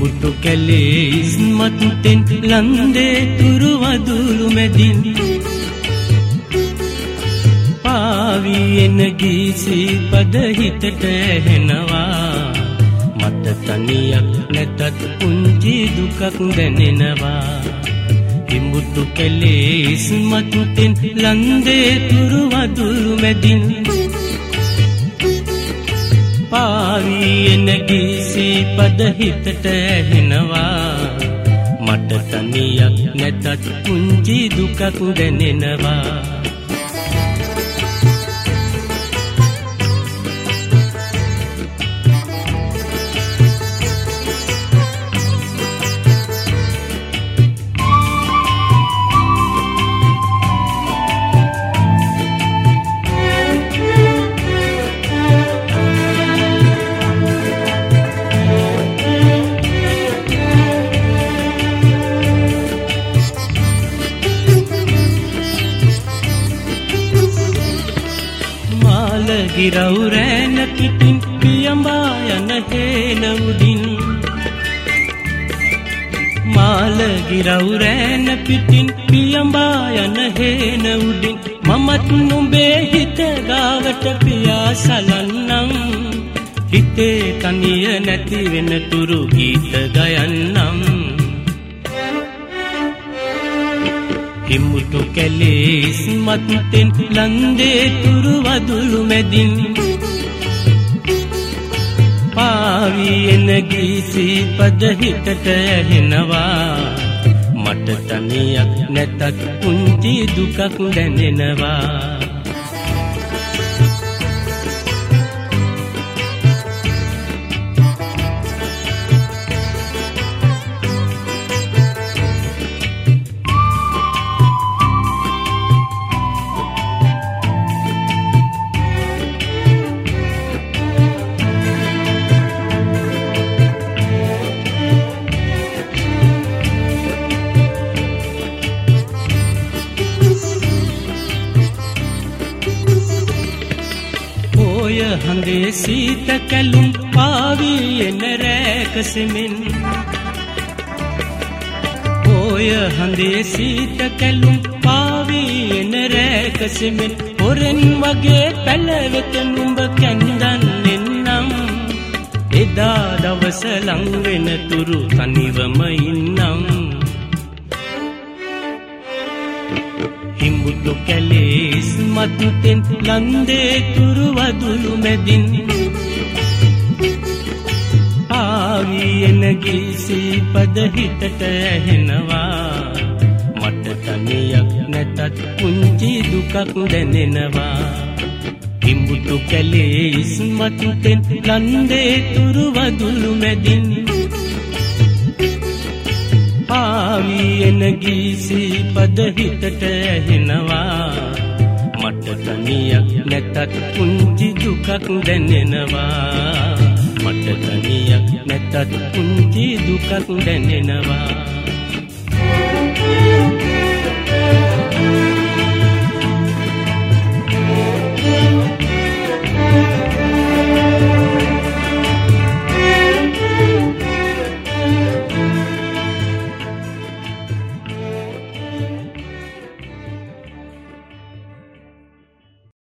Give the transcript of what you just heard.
හිඹුටු කැලේ ඉස්මත්තෙන් ලන්දේ තුරු වදුළු මැදින් පාවි එන ගීසි පද හිතට ඇහෙනවා මට තනියක් නැතත් පුංචි දුකක් දැනෙනවා හිඹුටු කැලේ ඉස්මත්තෙන් ලන්දේ තුරු වදුළු මැදින් පාවි එන ගීසි පද හිතට ඇහෙනවා මට තනියක් නැතත් පුංචි දුකක් දැනෙනවා ගිරවුරෑන පිටින් පියඹා යන හේන උඩින් මාල ගිරවුරෑන පිටින් පියඹා යන හේන උඩින් මමත් නුඹේ හිත ගාවට පියාසලන්නම් හිතේ තනිය නැති වෙන තුරු ගීත ගයන්නම් හිඹුටු කැලේ ඉස්මත්තෙන් ලන්දේ තුරු වදුළු මැදින් පාවි එන ගීසි පද හිතට ඇහෙනවා මට තනියක් නැතත් පුංචි දුකක් දැනෙනවා හඳේ සීත කැලුම් පාවි එන රැකසෙමින් ඔය හඳේ සීත කැලුම් පාවි එන රැකසෙමින් හොරෙන් වගේ පැලවෙත නුඹ කැඳන්නෙන්නම් එදා දවස ලං වෙන තුරු තනිවම ඉන්නම් හිඹුටු කැලේ ඉස්මත්තෙන් ලන්දේ තුරු වදුළු මැදින් ආවි එන ගීසි පද හිතට ඇහෙනවා මට තනියක් නැතත් පුංචි දුකක් දැනෙනවා හිඹුටු කැලේ ඉස්මත්තෙන් ලන්දේ තුරු වදුළු මැදින් පාවි එන ගීසි පද හිතට ඇහෙනවා මට තනියක් නැතත් පුංචි දුකක් දැනෙනවා මට තනියක් නැතත් පුංචි දුකක් දැනෙනවා